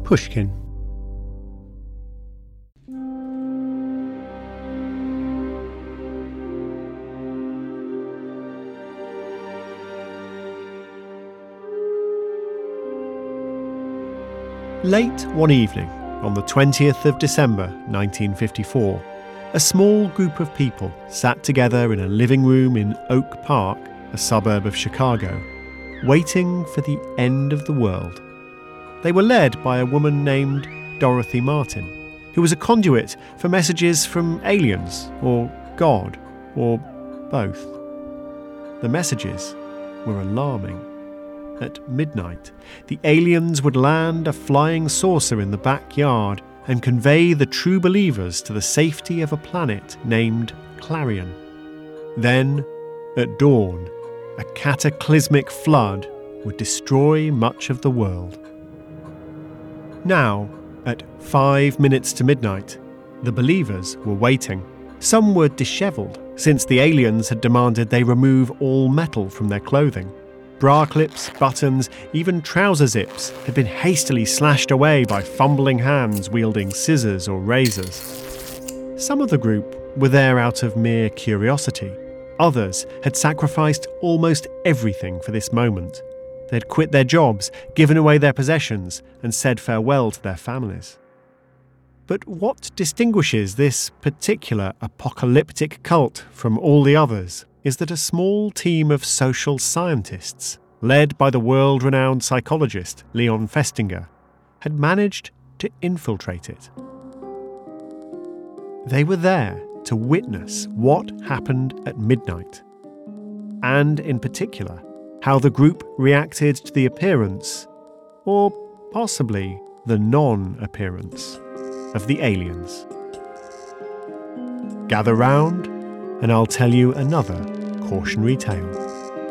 Pushkin. Late one evening, on the 20th of December 1954, a small group of people sat together in a living room in Oak Park, a suburb of Chicago, waiting for the end of the world. They were led by a woman named Dorothy Martin, who was a conduit for messages from aliens, or God, or both. The messages were alarming. At midnight, the aliens would land a flying saucer in the backyard and convey the true believers to the safety of a planet named Clarion. Then, at dawn, a cataclysmic flood would destroy much of the world. Now, at 5 minutes to midnight, the believers were waiting. Some were dishevelled, since the aliens had demanded they remove all metal from their clothing. Bra clips, buttons, even trouser zips had been hastily slashed away by fumbling hands wielding scissors or razors. Some of the group were there out of mere curiosity. Others had sacrificed almost everything for this moment. They had quit their jobs, given away their possessions, and said farewell to their families. But what distinguishes this particular apocalyptic cult from all the others is that a small team of social scientists, led by the world-renowned psychologist Leon Festinger, had managed to infiltrate it. They were there to witness what happened at midnight, and in particular, how the group reacted to the appearance, or possibly the non-appearance, of the aliens. Gather round, and I'll tell you another cautionary tale.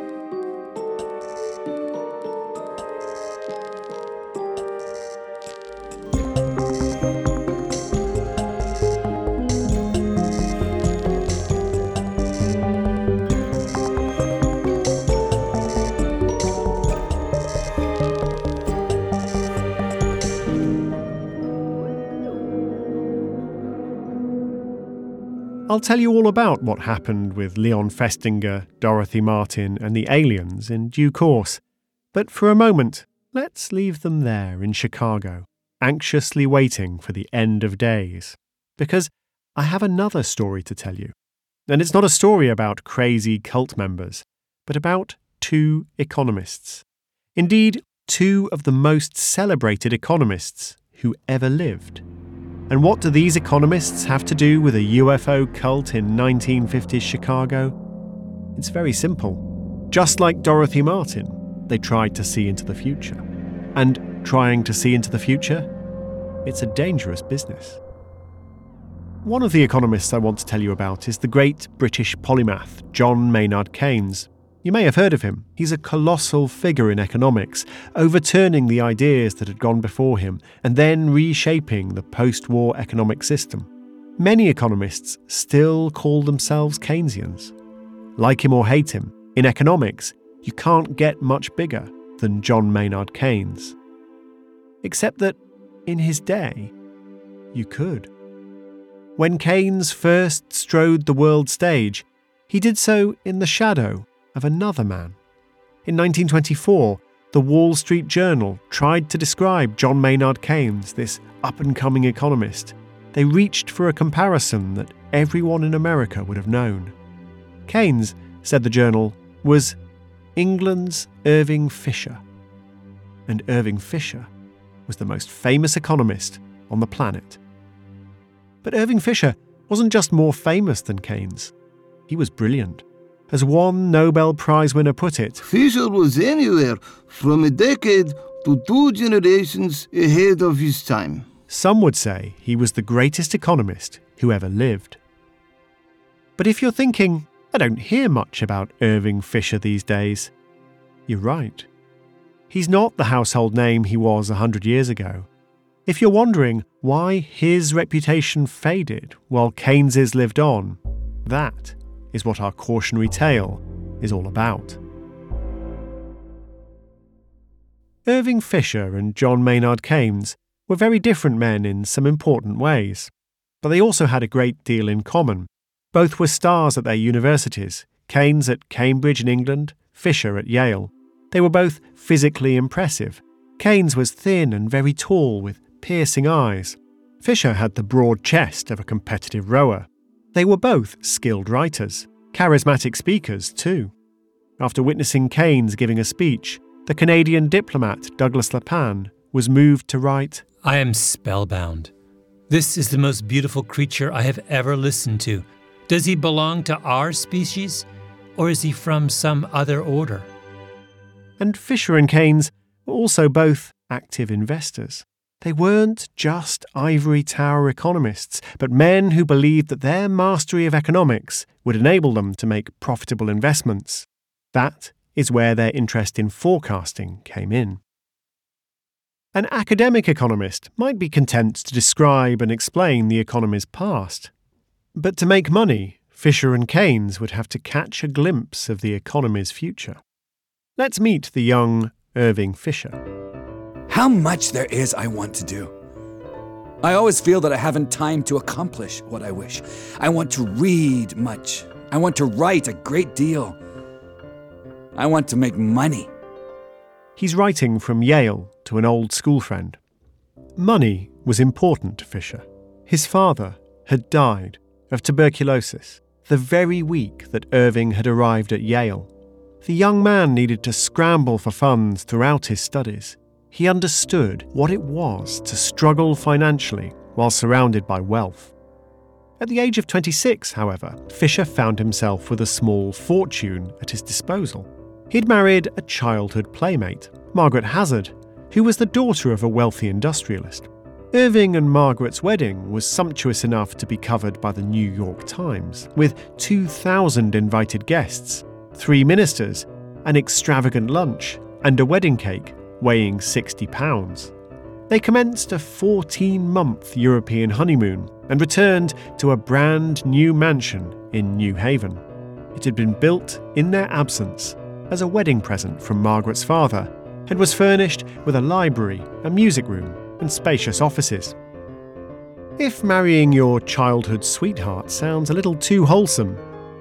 I'll tell you all about what happened with Leon Festinger, Dorothy Martin, and the aliens in due course. But for a moment, let's leave them there in Chicago, anxiously waiting for the end of days. Because I have another story to tell you. And it's not a story about crazy cult members, but about two economists. Indeed, two of the most celebrated economists who ever lived. And what do these economists have to do with a UFO cult in 1950s Chicago? It's very simple. Just like Dorothy Martin, they tried to see into the future. And trying to see into the future, it's a dangerous business. One of the economists I want to tell you about is the great British polymath John Maynard Keynes. You may have heard of him. He's a colossal figure in economics, overturning the ideas that had gone before him and then reshaping the post-war economic system. Many economists still call themselves Keynesians. Like him or hate him, in economics, you can't get much bigger than John Maynard Keynes. Except that, in his day, you could. When Keynes first strode the world stage, he did so in the shadow of another man. In 1924, the Wall Street Journal tried to describe John Maynard Keynes, this up-and-coming economist. They reached for a comparison that everyone in America would have known. Keynes, said the journal, was England's Irving Fisher. And Irving Fisher was the most famous economist on the planet. But Irving Fisher wasn't just more famous than Keynes. He was brilliant. As one Nobel Prize winner put it, Fisher was anywhere from a decade to 2 generations ahead of his time. Some would say he was the greatest economist who ever lived. But if you're thinking, I don't hear much about Irving Fisher these days, you're right. He's not the household name he was 100 years ago. If you're wondering why his reputation faded while Keynes's lived on, that is what our cautionary tale is all about. Irving Fisher and John Maynard Keynes were very different men in some important ways, but they also had a great deal in common. Both were stars at their universities, Keynes at Cambridge in England, Fisher at Yale. They were both physically impressive. Keynes was thin and very tall with piercing eyes. Fisher had the broad chest of a competitive rower. They were both skilled writers, charismatic speakers too. After witnessing Keynes giving a speech, the Canadian diplomat Douglas LePan was moved to write, "I am spellbound. This is the most beautiful creature I have ever listened to. Does he belong to our species, or is he from some other order?" And Fisher and Keynes were also both active investors. They weren't just ivory tower economists, but men who believed that their mastery of economics would enable them to make profitable investments. That is where their interest in forecasting came in. An academic economist might be content to describe and explain the economy's past. But to make money, Fisher and Keynes would have to catch a glimpse of the economy's future. Let's meet the young Irving Fisher. How much there is I want to do. I always feel that I haven't time to accomplish what I wish. I want to read much. I want to write a great deal. I want to make money. He's writing from Yale to an old school friend. Money was important to Fisher. His father had died of tuberculosis the very week that Irving had arrived at Yale. The young man needed to scramble for funds throughout his studies. He understood what it was to struggle financially while surrounded by wealth. At the age of 26, however, Fisher found himself with a small fortune at his disposal. He'd married a childhood playmate, Margaret Hazard, who was the daughter of a wealthy industrialist. Irving and Margaret's wedding was sumptuous enough to be covered by the New York Times, with 2,000 invited guests, 3 ministers, an extravagant lunch, and a wedding cake weighing 60 pounds. They commenced a 14-month European honeymoon and returned to a brand new mansion in New Haven. It had been built in their absence as a wedding present from Margaret's father and was furnished with a library, a music room, and spacious offices. If marrying your childhood sweetheart sounds a little too wholesome,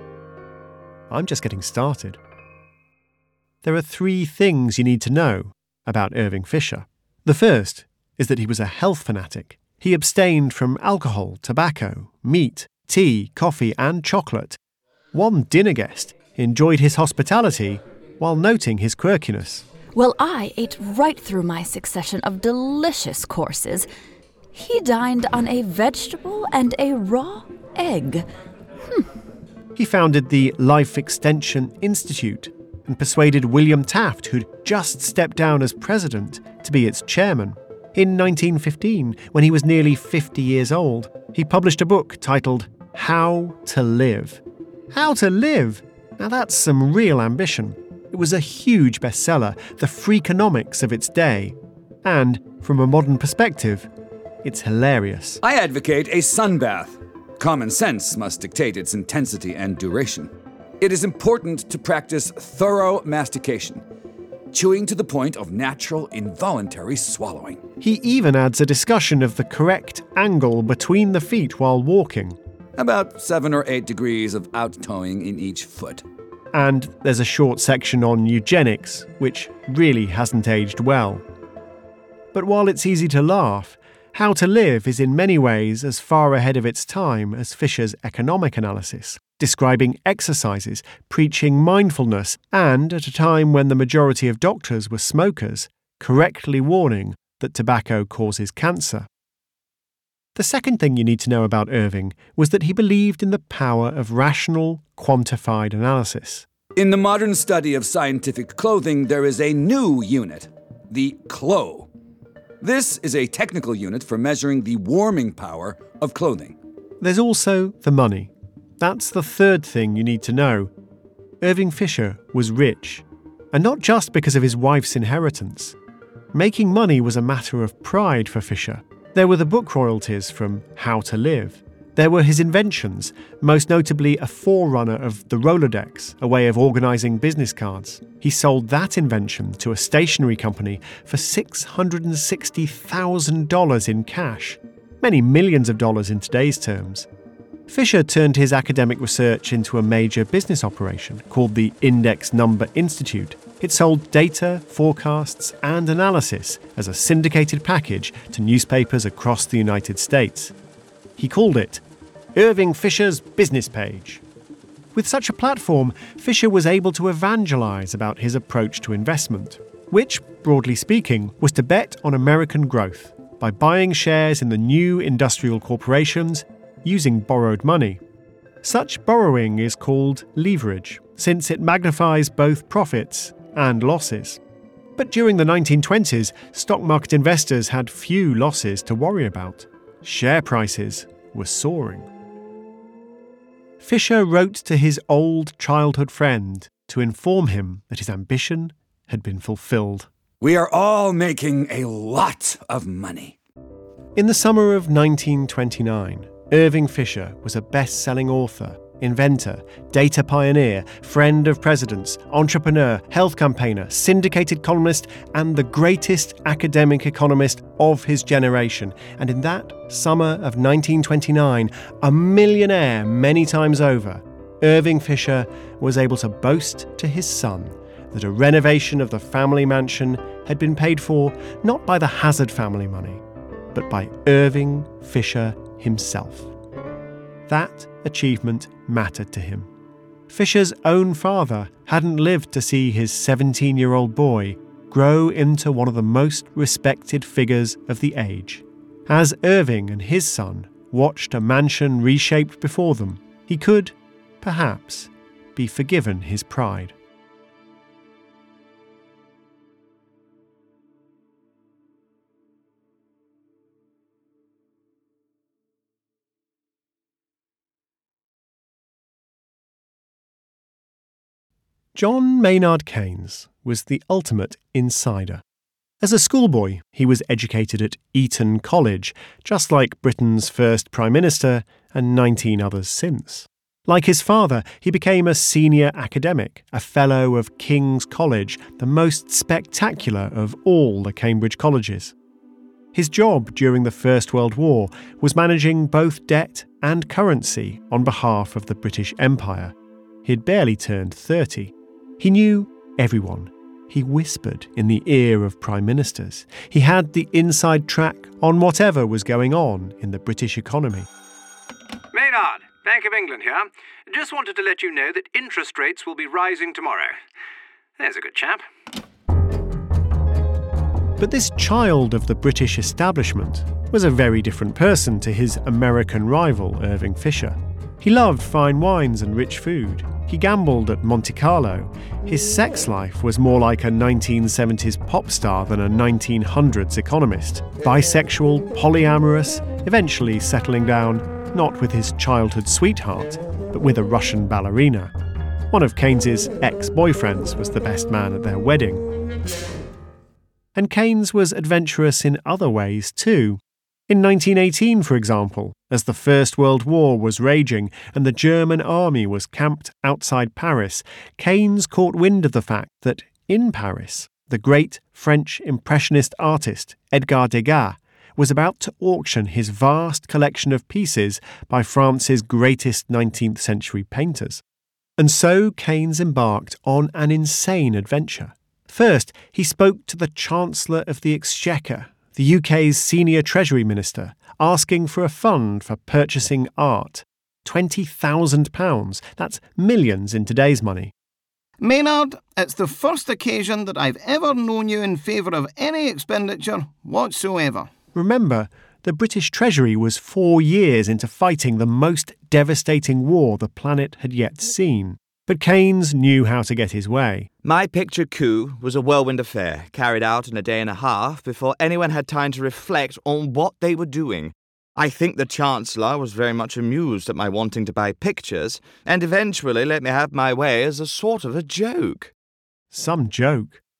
I'm just getting started. There are 3 things you need to know about Irving Fisher. The first is that he was a health fanatic. He abstained from alcohol, tobacco, meat, tea, coffee, and chocolate. One dinner guest enjoyed his hospitality while noting his quirkiness. Well, I ate right through my succession of delicious courses. He dined on a vegetable and a raw egg. He founded the Life Extension Institute and persuaded William Taft, who'd just stepped down as president, to be its chairman. In 1915, when he was nearly 50 years old, he published a book titled How to Live. How to Live? Now that's some real ambition. It was a huge bestseller, the freakonomics of its day. And, from a modern perspective, it's hilarious. I advocate a sunbath. Common sense must dictate its intensity and duration. It is important to practice thorough mastication, chewing to the point of natural, involuntary swallowing. He even adds a discussion of the correct angle between the feet while walking. About 7 or 8 degrees of out-toeing in each foot. And there's a short section on eugenics, which really hasn't aged well. But while it's easy to laugh, How to Live is in many ways as far ahead of its time as Fisher's economic analysis, describing exercises, preaching mindfulness, and, at a time when the majority of doctors were smokers, correctly warning that tobacco causes cancer. The second thing you need to know about Irving was that he believed in the power of rational, quantified analysis. In the modern study of scientific clothing, there is a new unit, the clo. This is a technical unit for measuring the warming power of clothing. There's also the money. That's the third thing you need to know. Irving Fisher was rich, and not just because of his wife's inheritance. Making money was a matter of pride for Fisher. There were the book royalties from How to Live. There were his inventions, most notably a forerunner of the Rolodex, a way of organising business cards. He sold that invention to a stationery company for $660,000 in cash, many millions of dollars in today's terms. Fisher turned his academic research into a major business operation called the Index Number Institute. It sold data, forecasts, and analysis as a syndicated package to newspapers across the United States. He called it Irving Fisher's Business Page. With such a platform, Fisher was able to evangelize about his approach to investment, which, broadly speaking, was to bet on American growth by buying shares in the new industrial corporations using borrowed money. Such borrowing is called leverage, since it magnifies both profits and losses. But during the 1920s, stock market investors had few losses to worry about. Share prices were soaring. Fisher wrote to his old childhood friend to inform him that his ambition had been fulfilled. We are all making a lot of money. In the summer of 1929, Irving Fisher was a best-selling author, inventor, data pioneer, friend of presidents, entrepreneur, health campaigner, syndicated columnist, and the greatest academic economist of his generation. And in that summer of 1929, a millionaire many times over, Irving Fisher was able to boast to his son that a renovation of the family mansion had been paid for not by the Hazard family money, but by Irving Fisher himself. That achievement mattered to him. Fisher's own father hadn't lived to see his 17-year-old boy grow into one of the most respected figures of the age. As Irving and his son watched a mansion reshaped before them, he could, perhaps, be forgiven his pride. John Maynard Keynes was the ultimate insider. As a schoolboy, he was educated at Eton College, just like Britain's first Prime Minister and 19 others since. Like his father, he became a senior academic, a Fellow of King's College, the most spectacular of all the Cambridge colleges. His job during the First World War was managing both debt and currency on behalf of the British Empire. He'd barely turned 30. He knew everyone. He whispered in the ear of prime ministers. He had the inside track on whatever was going on in the British economy. Maynard, Bank of England here. Just wanted to let you know that interest rates will be rising tomorrow. There's a good chap. But this child of the British establishment was a very different person to his American rival, Irving Fisher. He loved fine wines and rich food. He gambled at Monte Carlo. His sex life was more like a 1970s pop star than a 1900s economist. Bisexual, polyamorous, eventually settling down not with his childhood sweetheart, but with a Russian ballerina. One of Keynes's ex-boyfriends was the best man at their wedding. And Keynes was adventurous in other ways too. In 1918, for example, as the First World War was raging and the German army was camped outside Paris, Keynes caught wind of the fact that in Paris, the great French Impressionist artist Edgar Degas was about to auction his vast collection of pieces by France's greatest 19th century painters. And so Keynes embarked on an insane adventure. First, he spoke to the Chancellor of the Exchequer, the UK's senior Treasury Minister, asking for a fund for purchasing art. £20,000. That's millions in today's money. Maynard, it's the first occasion that I've ever known you in favour of any expenditure whatsoever. Remember, the British Treasury was 4 years into fighting the most devastating war the planet had yet seen. But Keynes knew how to get his way. My picture coup was a whirlwind affair, carried out in a day and a half before anyone had time to reflect on what they were doing. I think the Chancellor was very much amused at my wanting to buy pictures, and eventually let me have my way as a sort of a joke. Some joke.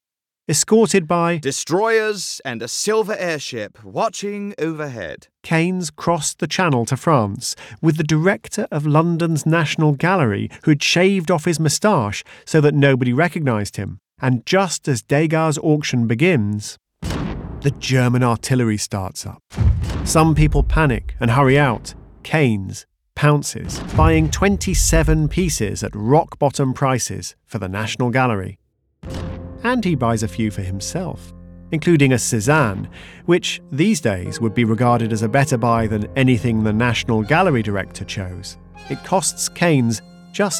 Escorted by destroyers and a silver airship watching overhead. Keynes crossed the Channel to France with the director of London's National Gallery, who'd shaved off his moustache so that nobody recognised him. And just as Degas' auction begins, the German artillery starts up. Some people panic and hurry out. Keynes pounces, buying 27 pieces at rock-bottom prices for the National Gallery. And he buys a few for himself, including a Cézanne, which these days would be regarded as a better buy than anything the National Gallery director chose. It costs Keynes just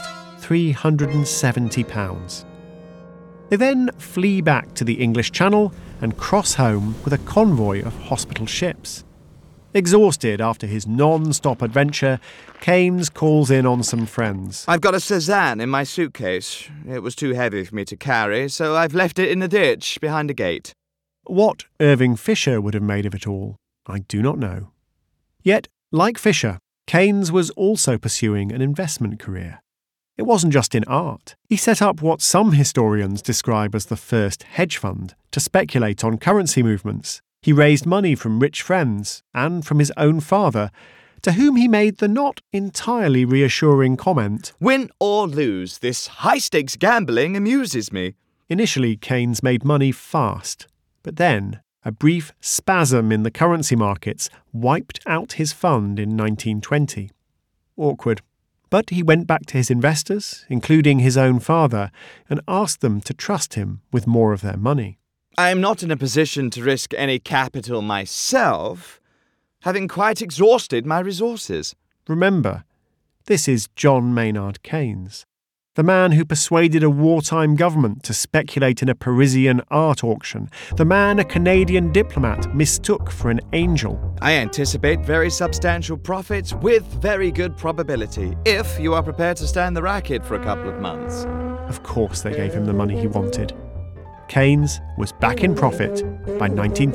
£370. They then flee back to the English Channel and cross home with a convoy of hospital ships. Exhausted after his non-stop adventure, Keynes calls in on some friends. I've got a Cézanne in my suitcase. It was too heavy for me to carry, so I've left it in the ditch behind a gate. What Irving Fisher would have made of it all, I do not know. Yet, like Fisher, Keynes was also pursuing an investment career. It wasn't just in art. He set up what some historians describe as the first hedge fund to speculate on currency movements. He raised money from rich friends and from his own father, to whom he made the not entirely reassuring comment, "Win or lose, this high-stakes gambling amuses me." Initially, Keynes made money fast, but then a brief spasm in the currency markets wiped out his fund in 1920. Awkward. But he went back to his investors, including his own father, and asked them to trust him with more of their money. I am not in a position to risk any capital myself, having quite exhausted my resources. Remember, this is John Maynard Keynes, the man who persuaded a wartime government to speculate in a Parisian art auction, the man a Canadian diplomat mistook for an angel. I anticipate very substantial profits with very good probability, if you are prepared to stand the racket for a couple of months. Of course they gave him the money he wanted. Keynes was back in profit by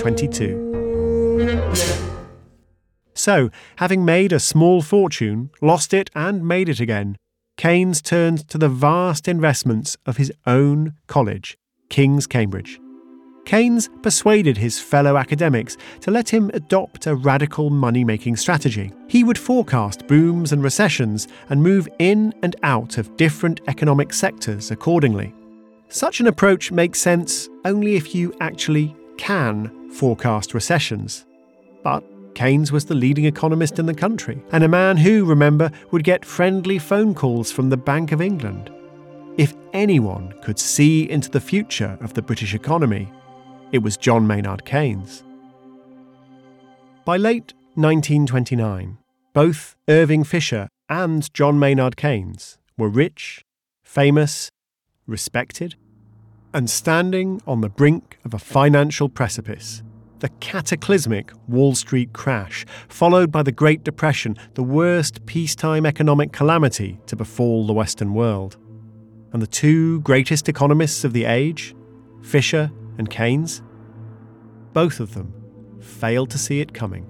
1922. So, having made a small fortune, lost it and made it again, Keynes turned to the vast investments of his own college, King's Cambridge. Keynes persuaded his fellow academics to let him adopt a radical money-making strategy. He would forecast booms and recessions and move in and out of different economic sectors accordingly. Such an approach makes sense only if you actually can forecast recessions. But Keynes was the leading economist in the country, and a man who, remember, would get friendly phone calls from the Bank of England. If anyone could see into the future of the British economy, it was John Maynard Keynes. By late 1929, both Irving Fisher and John Maynard Keynes were rich, famous, respected, and standing on the brink of a financial precipice. The cataclysmic Wall Street crash, followed by the Great Depression, the worst peacetime economic calamity to befall the Western world. And the two greatest economists of the age, Fisher and Keynes, both of them failed to see it coming.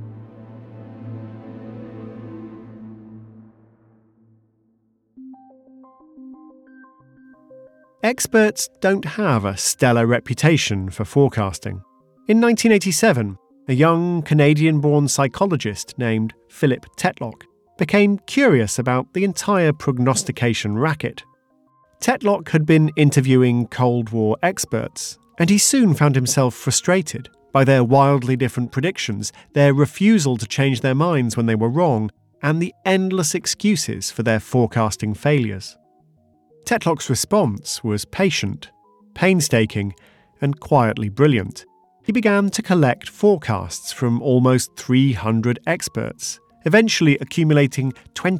Experts don't have a stellar reputation for forecasting. In 1987, a young Canadian-born psychologist named Philip Tetlock became curious about the entire prognostication racket. Tetlock had been interviewing Cold War experts, and he soon found himself frustrated by their wildly different predictions, their refusal to change their minds when they were wrong, and the endless excuses for their forecasting failures. Tetlock's response was patient, painstaking, and quietly brilliant. He began to collect forecasts from almost 300 experts, eventually accumulating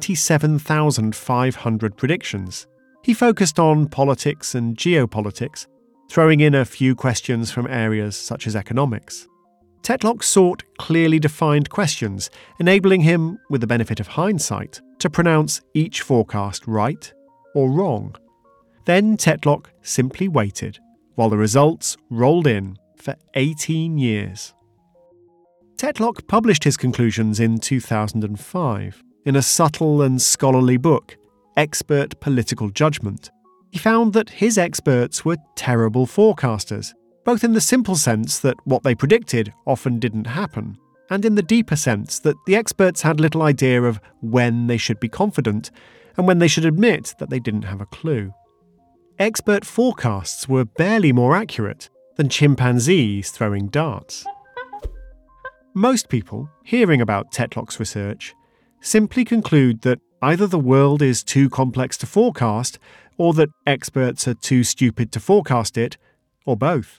27,500 predictions. He focused on politics and geopolitics, throwing in a few questions from areas such as economics. Tetlock sought clearly defined questions, enabling him, with the benefit of hindsight, to pronounce each forecast right or wrong. Then Tetlock simply waited while the results rolled in for 18 years. Tetlock published his conclusions in 2005 in a subtle and scholarly book, Expert Political Judgment. He found that his experts were terrible forecasters, both in the simple sense that what they predicted often didn't happen, and in the deeper sense that the experts had little idea of when they should be confident and when they should admit that they didn't have a clue. Expert forecasts were barely more accurate than chimpanzees throwing darts. Most people, hearing about Tetlock's research, simply conclude that either the world is too complex to forecast, or that experts are too stupid to forecast it, or both.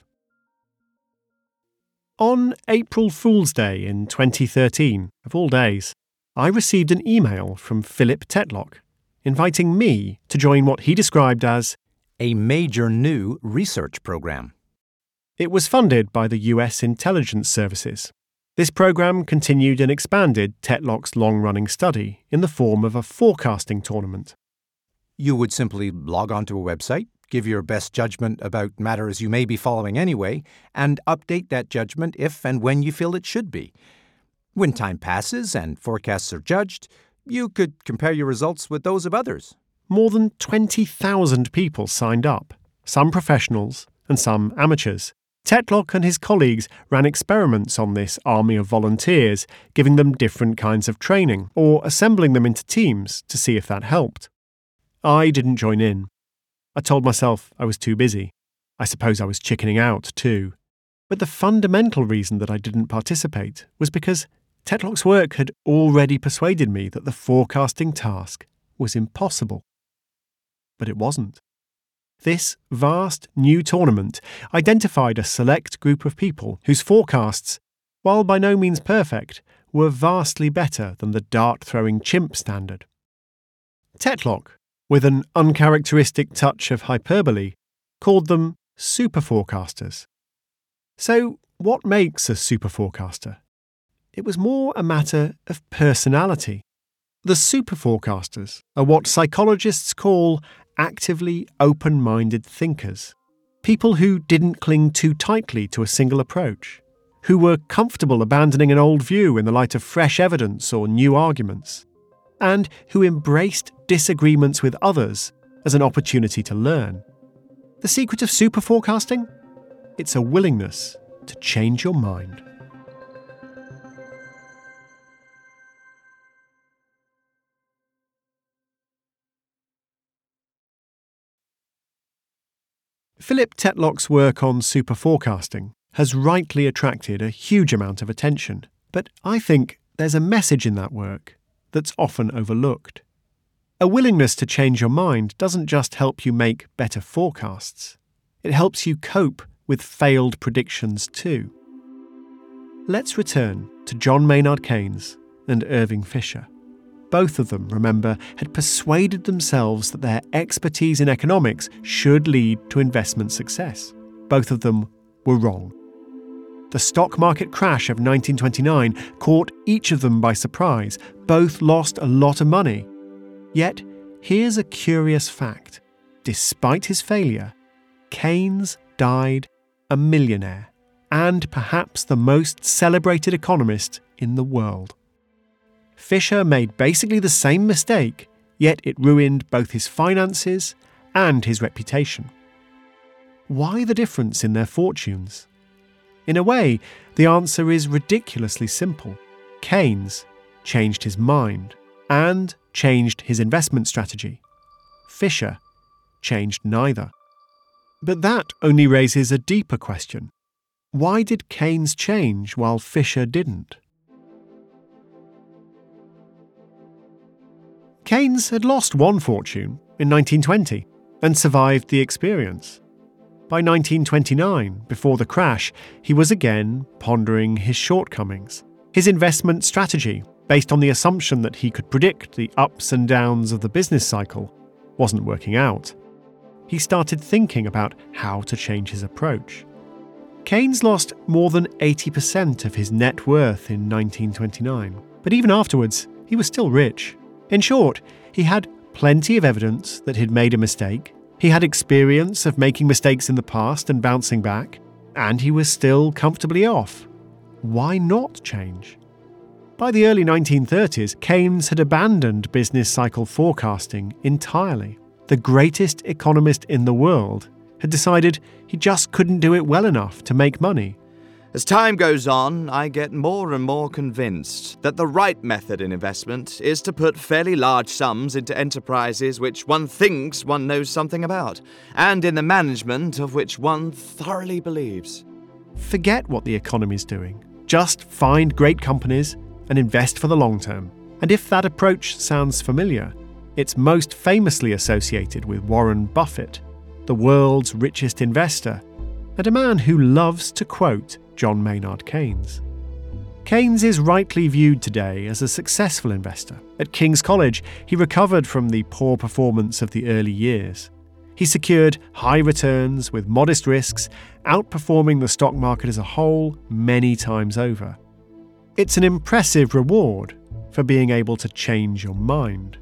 On April Fool's Day in 2013, of all days, I received an email from Philip Tetlock, inviting me to join what he described as a major new research program. It was funded by the US intelligence services. This program continued and expanded Tetlock's long-running study in the form of a forecasting tournament. You would simply log onto a website, give your best judgment about matters you may be following anyway, and update that judgment if and when you feel it should be. When time passes and forecasts are judged, you could compare your results with those of others. More than 20,000 people signed up, some professionals and some amateurs. Tetlock and his colleagues ran experiments on this army of volunteers, giving them different kinds of training, or assembling them into teams to see if that helped. I didn't join in. I told myself I was too busy. I suppose I was chickening out too. But the fundamental reason that I didn't participate was because Tetlock's work had already persuaded me that the forecasting task was impossible. But it wasn't. This vast new tournament identified a select group of people whose forecasts, while by no means perfect, were vastly better than the dart-throwing chimp standard. Tetlock, with an uncharacteristic touch of hyperbole, called them super forecasters. So, what makes a super forecaster? It was more a matter of personality. The super forecasters are what psychologists call actively open-minded thinkers, people who didn't cling too tightly to a single approach, who were comfortable abandoning an old view in the light of fresh evidence or new arguments, and who embraced disagreements with others as an opportunity to learn. The secret of super forecasting? It's a willingness to change your mind. Philip Tetlock's work on super forecasting has rightly attracted a huge amount of attention, but I think there's a message in that work that's often overlooked. A willingness to change your mind doesn't just help you make better forecasts, it helps you cope with failed predictions too. Let's return to John Maynard Keynes and Irving Fisher. Both of them, remember, had persuaded themselves that their expertise in economics should lead to investment success. Both of them were wrong. The stock market crash of 1929 caught each of them by surprise. Both lost a lot of money. Yet, here's a curious fact. Despite his failure, Keynes died a millionaire and perhaps the most celebrated economist in the world. Fisher made basically the same mistake, yet it ruined both his finances and his reputation. Why the difference in their fortunes? In a way, the answer is ridiculously simple. Keynes changed his mind and changed his investment strategy. Fisher changed neither. But that only raises a deeper question. Why did Keynes change while Fisher didn't? Keynes had lost one fortune in 1920 and survived the experience. By 1929, before the crash, he was again pondering his shortcomings. His investment strategy, based on the assumption that he could predict the ups and downs of the business cycle, wasn't working out. He started thinking about how to change his approach. Keynes lost more than 80% of his net worth in 1929, but even afterwards, he was still rich. In short, he had plenty of evidence that he'd made a mistake, he had experience of making mistakes in the past and bouncing back, and he was still comfortably off. Why not change? By the early 1930s, Keynes had abandoned business cycle forecasting entirely. the greatest economist in the world, had decided he just couldn't do it well enough to make money. As time goes on, I get more and more convinced that the right method in investment is to put fairly large sums into enterprises which one thinks one knows something about, and in the management of which one thoroughly believes. Forget what the economy's doing. Just find great companies and invest for the long term. And if that approach sounds familiar, it's most famously associated with Warren Buffett, the world's richest investor, and a man who loves to quote John Maynard Keynes. Keynes is rightly viewed today as a successful investor. At King's College, he recovered from the poor performance of the early years. He secured high returns with modest risks, outperforming the stock market as a whole many times over. It's an impressive reward for being able to change your mind.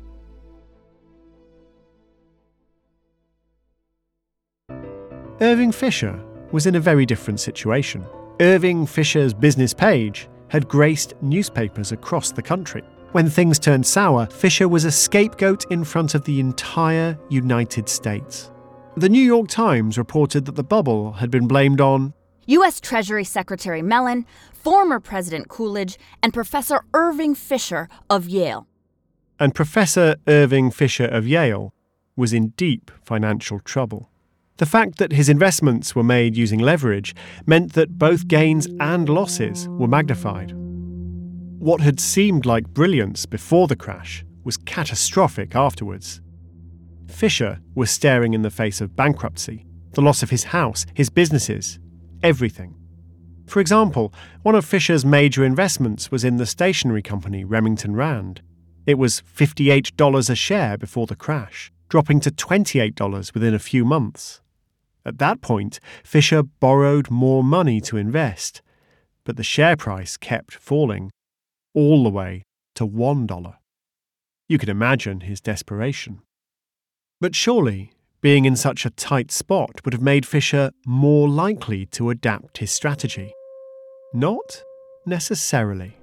Irving Fisher was in a very different situation. Irving Fisher's business page had graced newspapers across the country. When things turned sour, Fisher was a scapegoat in front of the entire United States. The New York Times reported that the bubble had been blamed on U.S. Treasury Secretary Mellon, former President Coolidge, and Professor Irving Fisher of Yale. And Professor Irving Fisher of Yale was in deep financial trouble. The fact that his investments were made using leverage meant that both gains and losses were magnified. What had seemed like brilliance before the crash was catastrophic afterwards. Fisher was staring in the face of bankruptcy, the loss of his house, his businesses, everything. For example, one of Fisher's major investments was in the stationery company Remington Rand. It was $58 a share before the crash, dropping to $28 within a few months. At that point, Fisher borrowed more money to invest, but the share price kept falling, all the way to $1. You can imagine his desperation. But surely, being in such a tight spot would have made Fisher more likely to adapt his strategy. Not necessarily.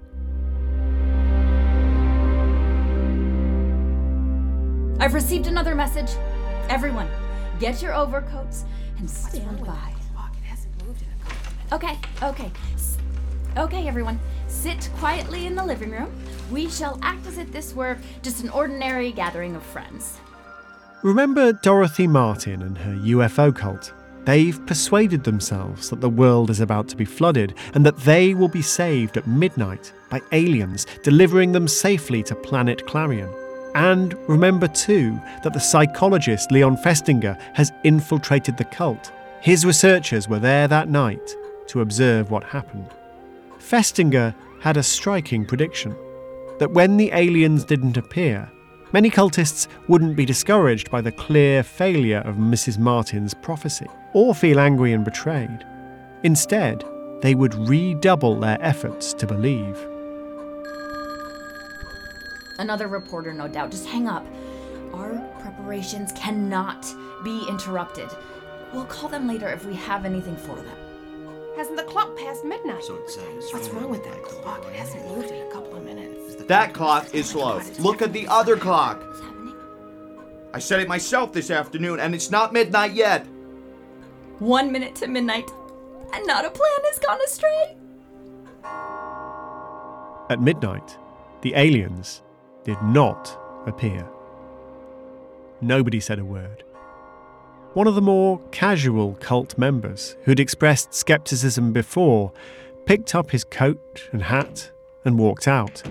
I've received another message. Everyone, get your overcoats and stand by. Okay, everyone. Sit quietly in the living room. We shall act as if this were just an ordinary gathering of friends. Remember Dorothy Martin and her UFO cult? They've persuaded themselves that the world is about to be flooded and that they will be saved at midnight by aliens delivering them safely to planet Clarion. And remember too that the psychologist Leon Festinger has infiltrated the cult. His researchers were there that night to observe what happened. Festinger had a striking prediction that when the aliens didn't appear, many cultists wouldn't be discouraged by the clear failure of Mrs. Martin's prophecy or feel angry and betrayed. Instead, they would redouble their efforts to believe. Another reporter, no doubt. Just hang up. Our preparations cannot be interrupted. We'll call them later if we have anything for them. Hasn't the clock passed midnight? So it says. What's wrong with that clock? It hasn't moved in a couple of minutes. That clock is slow. Look at the other clock. What's happening? I set it myself this afternoon, and it's not midnight yet. 1 minute to midnight, and not a plan has gone astray. At midnight, the aliens did not appear. Nobody said a word. One of the more casual cult members, who'd expressed skepticism before, picked up his coat and hat and walked out.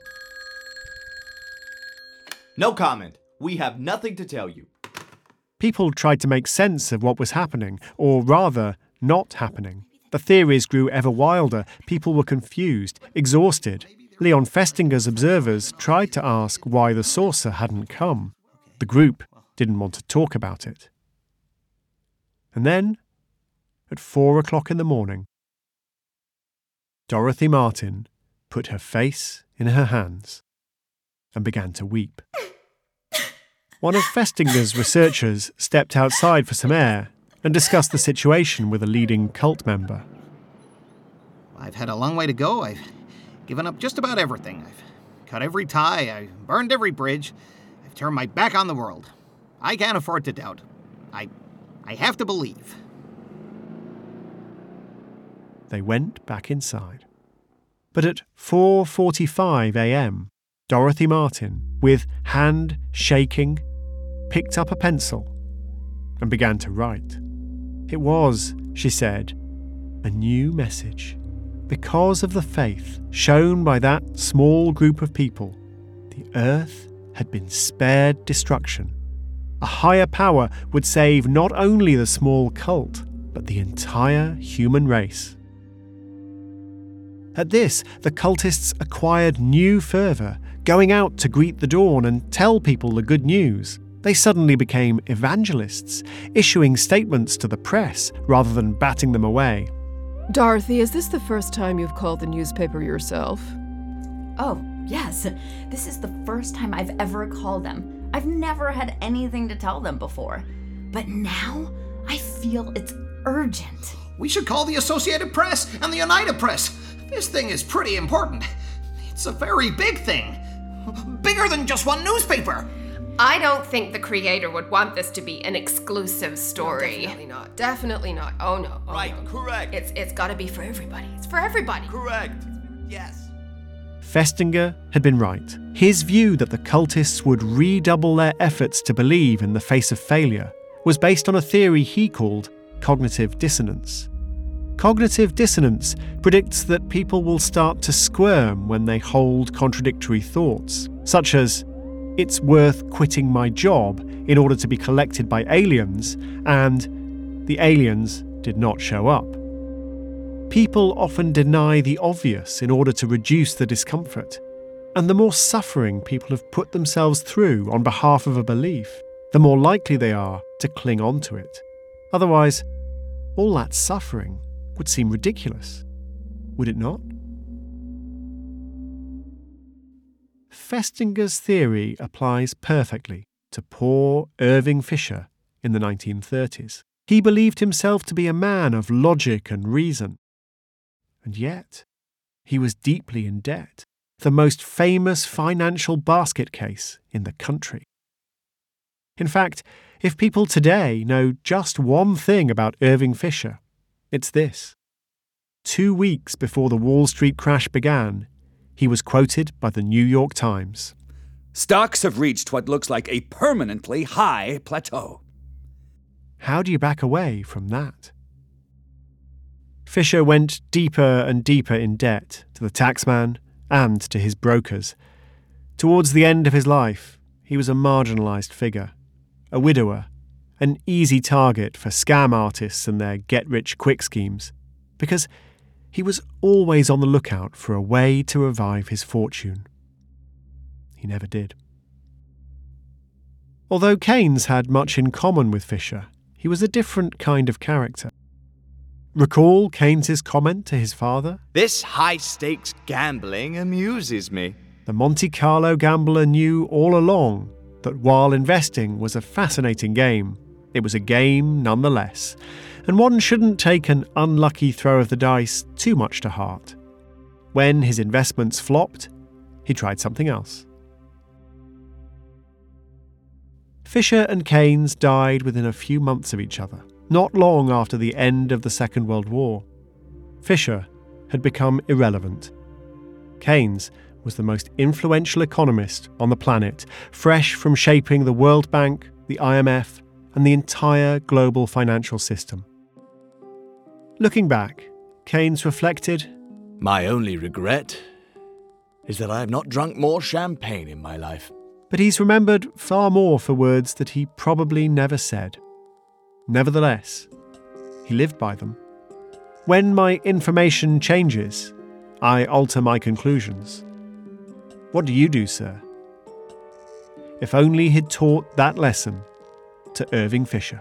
No comment. We have nothing to tell you. People tried to make sense of what was happening, or rather, not happening. The theories grew ever wilder. People were confused, exhausted. Leon Festinger's observers tried to ask why the saucer hadn't come. The group didn't want to talk about it. And then, at 4 o'clock in the morning, Dorothy Martin put her face in her hands and began to weep. One of Festinger's researchers stepped outside for some air and discussed the situation with a leading cult member. I've had a long way to go. I've given up just about everything. I've cut every tie. I've burned every bridge. I've turned my back on the world. I can't afford to doubt. I have to believe. They went back inside. But at 4:45 a.m., Dorothy Martin, with hand shaking, picked up a pencil and began to write. It was, she said, a new message. Because of the faith shown by that small group of people, the earth had been spared destruction. A higher power would save not only the small cult, but the entire human race. At this, the cultists acquired new fervour, going out to greet the dawn and tell people the good news. They suddenly became evangelists, issuing statements to the press rather than batting them away. Dorothy, is this the first time you've called the newspaper yourself? Oh, yes. This is the first time I've ever called them. I've never had anything to tell them before. But now, I feel it's urgent. We should call the Associated Press and the United Press. This thing is pretty important. It's a very big thing. Bigger than just one newspaper. I don't think the creator would want this to be an exclusive story. No, definitely not. Definitely not. Oh no. Oh, Right, no. correct. It's gotta be for everybody. It's for everybody. Correct. Yes. Festinger had been right. His view that the cultists would redouble their efforts to believe in the face of failure was based on a theory he called cognitive dissonance. Cognitive dissonance predicts that people will start to squirm when they hold contradictory thoughts, such as, it's worth quitting my job in order to be collected by aliens, and the aliens did not show up. People often deny the obvious in order to reduce the discomfort, and the more suffering people have put themselves through on behalf of a belief, the more likely they are to cling on to it. Otherwise, all that suffering would seem ridiculous, would it not? Festinger's theory applies perfectly to poor Irving Fisher in the 1930s. He believed himself to be a man of logic and reason. And yet, he was deeply in debt, the most famous financial basket case in the country. In fact, if people today know just one thing about Irving Fisher, it's this. 2 weeks before the Wall Street crash began, he was quoted by the New York Times. Stocks have reached what looks like a permanently high plateau. How do you back away from that? Fisher went deeper and deeper in debt to the taxman and to his brokers. Towards the end of his life, he was a marginalised figure, a widower, an easy target for scam artists and their get-rich-quick schemes, because he was always on the lookout for a way to revive his fortune. He never did. Although Keynes had much in common with Fisher, he was a different kind of character. Recall Keynes's comment to his father? This high-stakes gambling amuses me. The Monte Carlo gambler knew all along that while investing was a fascinating game, it was a game nonetheless, and one shouldn't take an unlucky throw of the dice too much to heart. When his investments flopped, he tried something else. Fisher and Keynes died within a few months of each other, not long after the end of the Second World War. Fisher had become irrelevant. Keynes was the most influential economist on the planet, fresh from shaping the World Bank, the IMF, and the entire global financial system. Looking back, Keynes reflected, My only regret is that I have not drunk more champagne in my life. But he's remembered far more for words that he probably never said. Nevertheless, he lived by them. When my information changes, I alter my conclusions. What do you do, sir? If only he'd taught that lesson to Irving Fisher.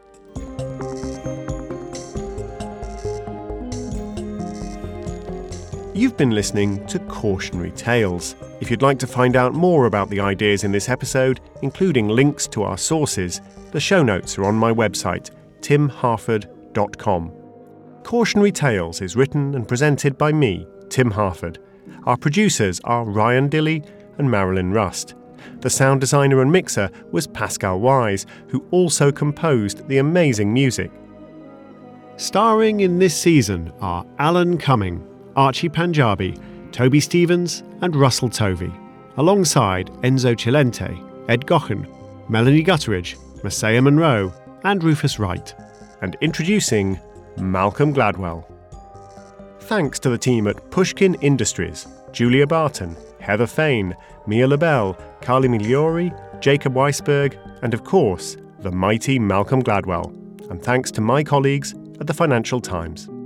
You've been listening to Cautionary Tales. If you'd like to find out more about the ideas in this episode, including links to our sources, the show notes are on my website, timharford.com. Cautionary Tales is written and presented by me, Tim Harford. Our producers are Ryan Dilley and Marilyn Rust. The sound designer and mixer was Pascal Wise, who also composed the amazing music. Starring in this season are Alan Cumming, Archie Panjabi, Toby Stevens and Russell Tovey, alongside Enzo Cilente, Ed Gochen, Melanie Gutteridge, Masaya Monroe and Rufus Wright. And introducing Malcolm Gladwell. Thanks to the team at Pushkin Industries, Julia Barton, Heather Fain, Mia LaBelle, Carly Migliori, Jacob Weisberg, and of course, the mighty Malcolm Gladwell. And thanks to my colleagues at the Financial Times.